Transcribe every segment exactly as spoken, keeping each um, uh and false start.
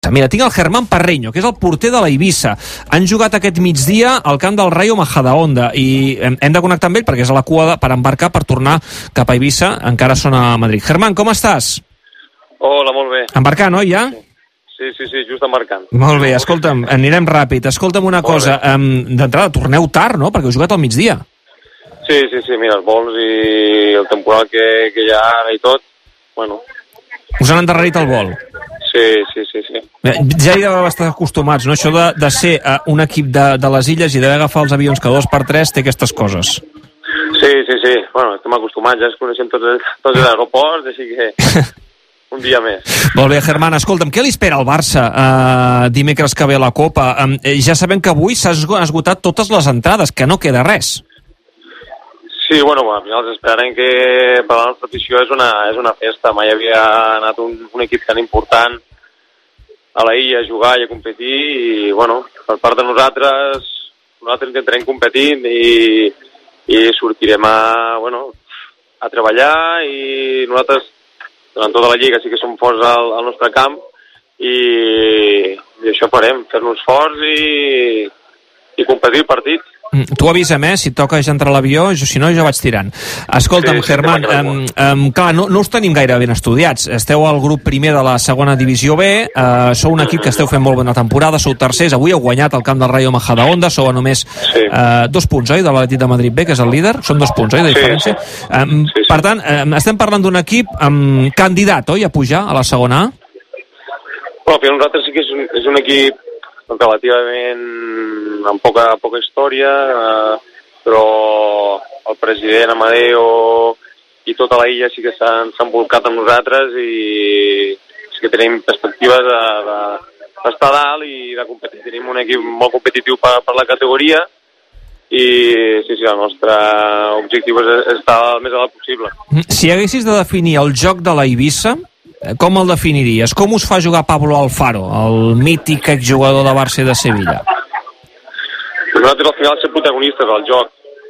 Mira, tinc el Germán Parreño, que és el porter de la Eivissa. Han jugat aquest migdia al camp del Rayo Majadahonda i hem, hem de connectar amb ell perquè és a la cua de, per embarcar per tornar cap a Eivissa. Encara són a Madrid. Germán, com estàs? Hola, molt bé. Embarcant, oi, ja? Sí, sí, sí, just embarcant. Molt bé, escolta'm, anirem ràpid. Escolta'm una molt cosa, um, d'entrada, torneu tard, no?, perquè heu jugat al migdia. Sí, sí, sí, mira, els vols i el temporal que, que hi ha ara i tot, bueno... Us han endarrerit el vol? Sí, sí, sí, sí. Ja hi deveu estar acostumats, no?, això de, de ser uh, un equip de, de les illes i d'haver d'agafar els avions cada dos per tres té aquestes coses. Sí, sí, sí, bueno, estem acostumats, ja ens coneixem tots, els, tots els aeroports, així que un dia més. Molt bé, Germán, escolta'm, què li espera al Barça uh, dimecres que ve a la Copa? Um, ja sabem que avui s'han esgotat totes les entrades, que no queda res. Sí, bueno, al final esperarem que per la nostra afició és una, és una festa. Mai havia anat un, un equip tan important a la illa a jugar i a competir i, bueno, per part de nosaltres, nosaltres intentarem competir i, i sortirem a, bueno, a treballar i nosaltres, durant tota la lliga, sí que som forts al, al nostre camp i, i això farem, fer-nos forts i, i competir el partit. Tu avisa'm, eh, si toca ja entrar a l'avió, jo, si no jo vaig tirant. Escolta'm, sí, Germán, um, um, clar, no, no us tenim gaire ben estudiats. Esteu al grup primer de la segona divisió B, uh, sou un equip que esteu fent molt bona temporada, sou tercers, avui heu guanyat el camp del Rayo Majadahonda, sou a només sí. uh, dos punts, oi, de l'Atlètic de Madrid B, que és el líder? Són dos punts, oi, de diferència? Sí, sí. Um, sí, sí. Per tant, um, estem parlant d'un equip um, candidat, oi, a pujar a la segona A? Bueno, per nosaltres sí que és un, és un equip relativament amb poca, poca història, eh, però el president Amadeo i tota la illa sí que s'han volcat amb nosaltres i sí que tenim perspectives d'estar dalt i de competir. Tenim un equip molt competitiu per, per la categoria i sí, sí, el nostre objectiu és estar el més a dalt possible. Si haguessis de definir el joc de la Eivissa, com el definiries? Com us fa jugar Pablo Alfaro, el mític exjugador de Barça i de Sevilla? Nosaltres al final ser protagonistes del joc,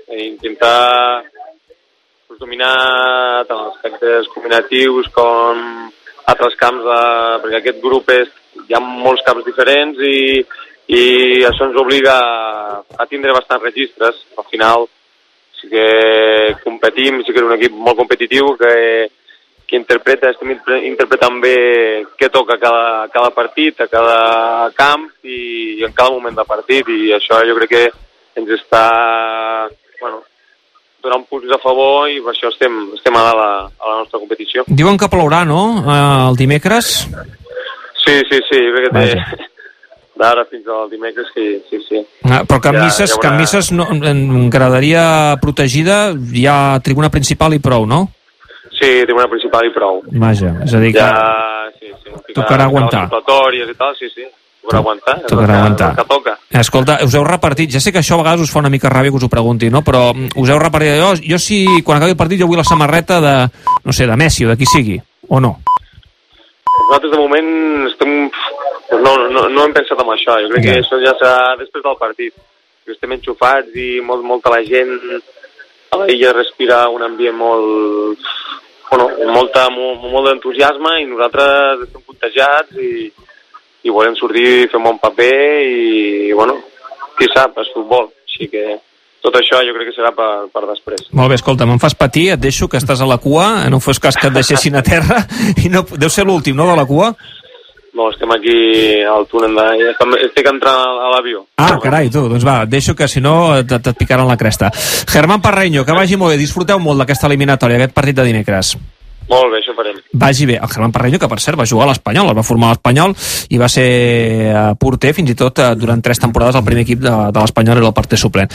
intentar pues, dominar tant els aspectes combinatius com altres camps, de, perquè aquest grup és, hi ha molts camps diferents i, i això ens obliga a tindre bastants registres. Al final sí que competim, sí que és un equip molt competitiu que que interpreta, estem interpretant bé què toca a cada, cada partit, a cada camp i, i en cada moment de partit i això jo crec que ens està bueno, donant punts a favor i per això estem, estem a dalt a, a la nostra competició. Diuen que plourà, no?, el dimecres? Sí, sí, sí, jo crec que té d'ara fins al dimecres, sí, sí, sí. Ah, però Can Misses, ja, ja Can Misses no, en graderia protegida, hi ha tribuna principal i prou, no? Sí, tribuna principal i prou. Vaja, és a dir que ja, sí, sí, tocarà aguantar. I tal, sí, sí, tocarà aguantar. Tocarà aguantar. Que toca. Escolta, us heu repartit, ja sé que això a vegades us fa una mica ràbia que us ho pregunti, no? Però us heu repartit, jo, jo si quan acabi el partit jo vull la samarreta de, no sé, de Messi o de qui sigui, o no? Nosaltres de moment estem, no, no, no hem pensat en això, jo crec ja. que això ja serà després del partit. Estem enxufats i molt, molta la gent a la illa respira un ambient molt... Bueno, molta, molt, molt d'entusiasme i nosaltres estem contagiats i, i volem sortir i fer un bon paper i, bueno, qui sap, és futbol. Així que tot això jo crec que serà per, per després. Molt bé, escolta, me'n fas patir, et deixo, que estàs a la cua, no fos cas que et deixessin a terra i no, deu ser l'últim, no, de la cua? No, estem aquí al túnel de... Estic entrant a l'avió. Ah, carai, tu, doncs va, et deixo que si no et, et picaran la cresta. Germán Parreño, que vagi molt bé, disfruteu molt d'aquesta eliminatòria, aquest partit de dimecres. Molt bé, això farem. Vagi bé. El Germán Parreño, que per cert va jugar a l'Espanyol, el va formar a l'Espanyol i va ser porter fins i tot durant tres temporades al primer equip de, de l'Espanyol, era el porter suplent.